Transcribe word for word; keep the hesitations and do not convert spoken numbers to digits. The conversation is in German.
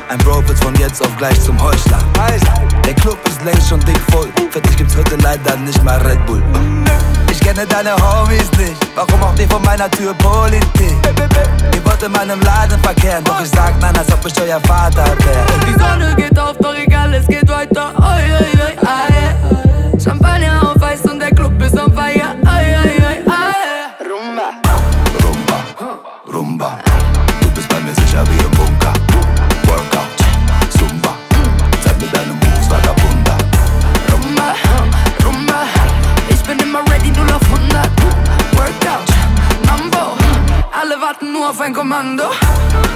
Ein Bro wird von jetzt auf gleich zum Heuchler. Der Club ist längst schon dick voll. Für dich gibt's heute leider nicht mal Red Bull. Ich kenne deine Homies nicht, warum auch die vor meiner Tür Politik? Ihr wollt in meinem Laden verkehren, doch ich sag nein, als ob ich euer Vater wär. Die Sonne geht auf, doch egal, es geht weiter. Oi, oi, oi, aye. Champagner auf Eis und der Club ist on fire. Oi, oi, oi, aye. Rumba, Rumba, Rumba. Du bist bei mir sicher wie im Bunker. Workout, Zumba. Zeig mir deine Moves, Vagabunda. Rumba, Rumba. Ich bin immer ready, null auf hundert. Workout, Mambo. Alle warten nur auf ein Kommando.